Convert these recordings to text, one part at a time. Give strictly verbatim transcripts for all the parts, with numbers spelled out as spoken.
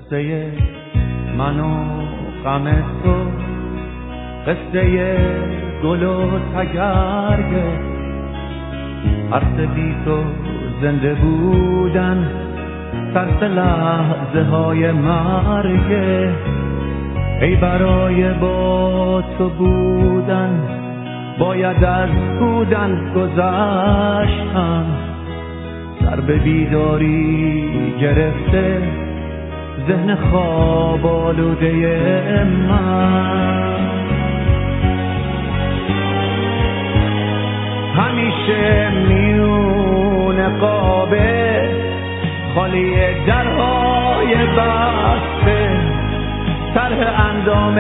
قصه من و غم تو، قصه گل و تگرگه، ترس بی تو زنده بودن، ترس لحظه های مرگه. ای برای با تو بودن باید از بودن گذشتم، سر به بیداری گرفته ذهن خواب آلوده من. همیشه میون قابه خالی درهای بسته، طرح اندام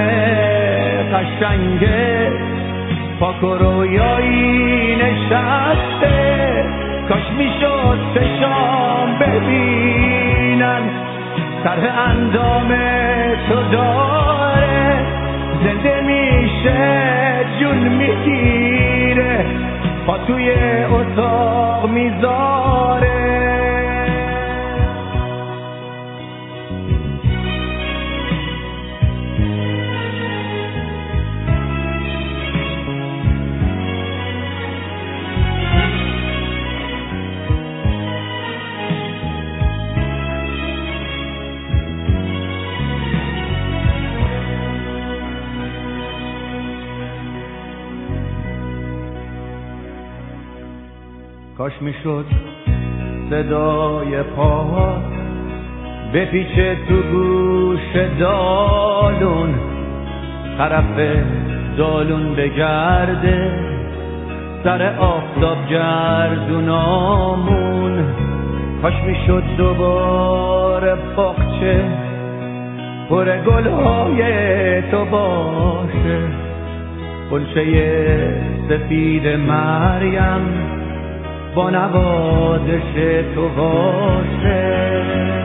قشنگه پاک و رویایی نشسته. کاش میشد چشام ببینن طرح اندام تو داره، زنده میشه جون میگیره پا توی اتاق میذاره. کاش میشد صدای پاها بپیچه تو گوش دالون، طرف دالون بگرده سر آفتاب گردونامون. کاش میشد دوباره باغچه پر گلهای تو باشه، غنچه سفید مریم با نوازش تو باشه.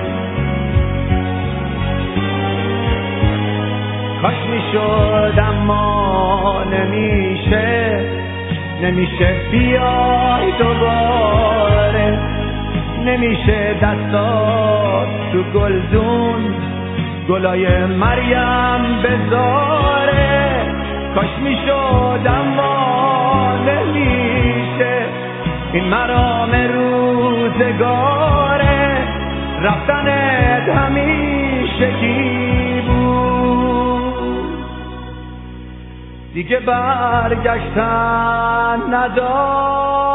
کاش میشد اما نمیشه، نمیشه بیای دوباره، نمیشه دستات تو گلدون گلای مریم بذاره. کاش میشد اما نمیشه، این مرام روزگاره، رفتنت همیشگی بود، دیگه برگشتن نداره.